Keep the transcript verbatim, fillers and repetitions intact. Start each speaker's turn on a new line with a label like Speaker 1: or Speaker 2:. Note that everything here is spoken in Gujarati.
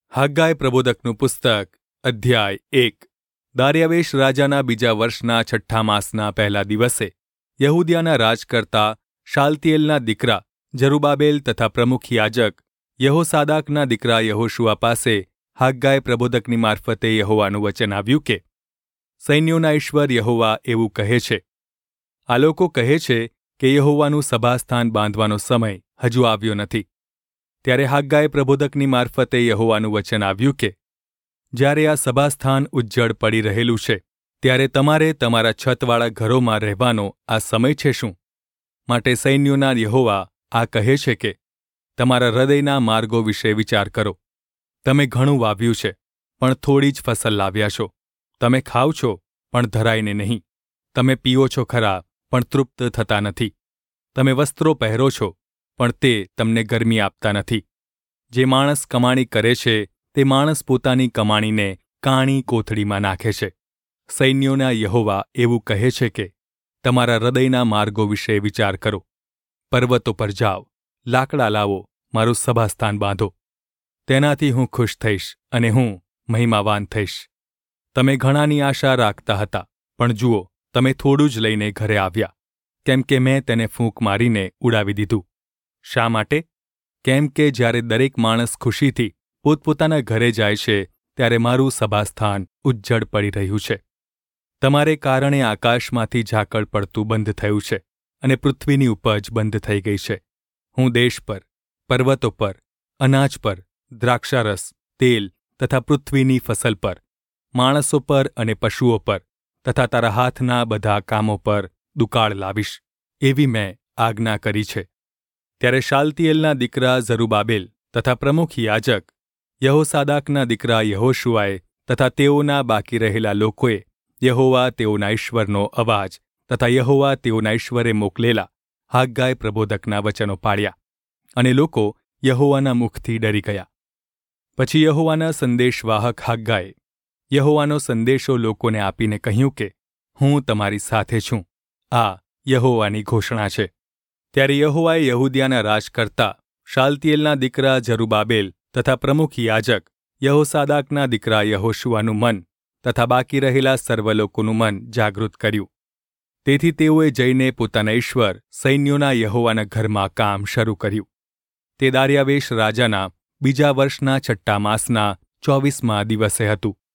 Speaker 1: હગ્ગાઈ પ્રબોધકનું પુસ્તક અધ્યાય એક. દાર્યાવેશ રાજાના બીજા વર્ષના છઠ્ઠા માસના પહેલા દિવસે યહૂદિયાના રાજકર્તા શાલતિયેલના દીકરા જરુબાબેલ તથા પ્રમુખ યાજક યહોસાદાકના દીકરા યહોશુઆ પાસે હગ્ગાઈ પ્રબોધકની મારફતે યહોવાનું વચન આવ્યું કે, સૈન્યોના ઈશ્વર યહોવા એવું કહે છે, આ લોકો કહે છે કે યહોવાનું સભાસ્થાન બાંધવાનો સમય હજુ આવ્યો નથી. ત્યારે હગ્ગાઈ પ્રબોધકની મારફતે યહોવાનું વચન આવ્યું કે, જ્યારે આ સભાસ્થાન ઉજ્જડ પડી રહેલું છે, ત્યારે તમારે તમારા છતવાળા ઘરોમાં રહેવાનો આ સમય છે શું? માટે સૈન્યોના યહોવા આ કહે છે કે, તમારા હૃદયના માર્ગો વિશે વિચાર કરો. તમે ઘણું વાવ્યું છે, પણ થોડી જ ફસલ લાવ્યા છો. તમે ખાઓ છો, પણ ધરાઈને નહીં. તમે પીઓ છો ખરા, પણ તૃપ્ત થતા નથી. તમે વસ્ત્રો પહેરો છો, પણ તે તમને ગરમી આપતા નથી. જે માણસ કમાણી કરે છે, તે માણસ પોતાની કમાણીને કાણી કોથળીમાં નાખે છે. સૈન્યોના યહોવા એવું કહે છે કે, તમારા હૃદયના માર્ગો વિશે વિચાર કરો. પર્વતો પર જાઓ, લાકડા લાવો, મારું સભાસ્થાન બાંધો. તેનાથી હું ખુશ થઈશ અને હું મહિમાવાન થઈશ. તમે ઘણાની આશા રાખતા હતા, પણ જુઓ, તમે થોડું જ લઈને ઘરે આવ્યા, કેમ કે મેં તેને ફૂંક મારીને ઉડાવી દીધું. શા માટે? કેમ કે જ્યારે દરેક માણસ ખુશીથી પોતપોતાના ઘરે જાય છે, ત્યારે મારું સભાસ્થાન ઉજ્જડ પડી રહ્યું છે. તમારે કારણે આકાશમાંથી ઝાકળ પડતું બંધ થયું છે અને પૃથ્વીની ઉપજ બંધ થઈ ગઈ છે. હું દેશ પર, પર્વતો પર, અનાજ પર, દ્રાક્ષારસ, તેલ તથા પૃથ્વીની ફસલ પર, માણસો પર અને પશુઓ પર તથા તારા હાથના બધા કામો પર દુકાળ લાવીશ, એવી મેં આજ્ઞા કરી છે. ત્યારે શાલતિયેલના દીકરા ઝરુબાબેલ તથા પ્રમુખ યાજક યહોસાદાકના દીકરા યહોશુઆએ તથા તેઓના બાકી રહેલા લોકોએ યહોવા તેઓના ઈશ્વરનો અવાજ તથા યહોવા તેઓના ઈશ્વરે મોકલેલા હગ્ગાઈ પ્રબોધકના વચનો પાડ્યા, અને લોકો યહોવાના મુખથી ડરી ગયા. પછી યહોવાના સંદેશવાહક હગ્ગાઈએ યહોવાનો સંદેશો લોકોને આપીને કહ્યું કે, હું તમારી સાથે છું. આ યહોવાની ઘોષણા છે. ત્યારે યહોવાએ યહૂદિયાના રાજકર્તા શાલતિયેલના દીકરા જરુબાબેલ તથા પ્રમુખ યાજક યહોસાદાકના દીકરા યહોશુઆનું મન તથા બાકી રહેલા સર્વ લોકોનું મન જાગૃત કર્યું. તેથી તેઓએ જઈને પોતાના ઈશ્વર સૈન્યોના યહોવાના ઘરમાં કામ શરૂ કર્યું. તે દાર્યાવેશ રાજાના બીજા વર્ષના છઠ્ઠા માસના ચોવીસમા દિવસે હતું.